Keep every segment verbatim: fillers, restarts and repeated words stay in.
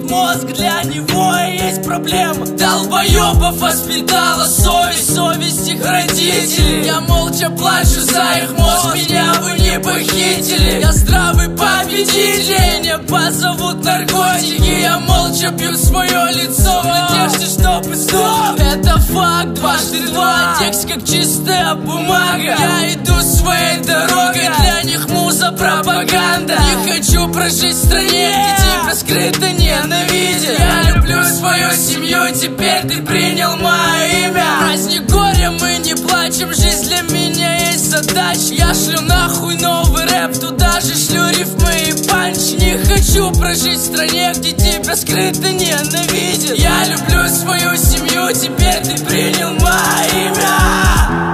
Этот мозг для него и есть проблема. Долбоебов воспитала совесть, совесть их родителей. Я молча плачу за их мозг, меня вы не похитили. Я здравый победитель, меня позовут наркотики. Я молча пью свое лицо в надежде, чтобы снова. Это факт, дважды два, текст как чистая бумага. Я иду своей дорогой, для них муза пропаганда. Не хочу прожить в стране, где тебя скрыто ненавидят. Я люблю свою семью, теперь ты принял мое имя. Праздник горя, мы не плачем, жизнь для меня есть задача. Я шлю нахуй новый рэп, туда же шлю рифмы и панч. Не хочу прожить в стране, где тебя скрыто ненавидят. Я люблю свою семью, теперь ты принял мое имя.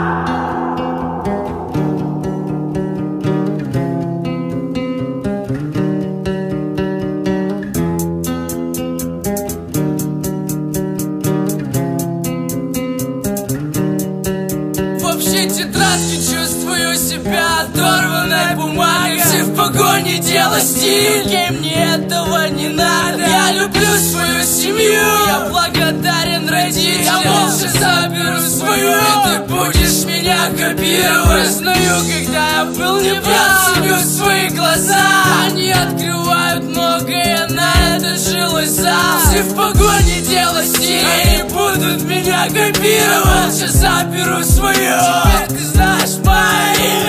Тетрадки, чувствую себя оторванной бумагой. Все в погоне, дело стиль, ей мне этого не надо. Я люблю свою семью, я благодарен родителям. Я молча заберу свою, и ты будешь меня копировать. Знаю, когда я был неправ, ценю свои глаза. Они открывают многое, на это жилось зал. Все в погоне, дело стиль, они будут меня копировать. Молча заберу свою, теперь ты знаешь мое имя.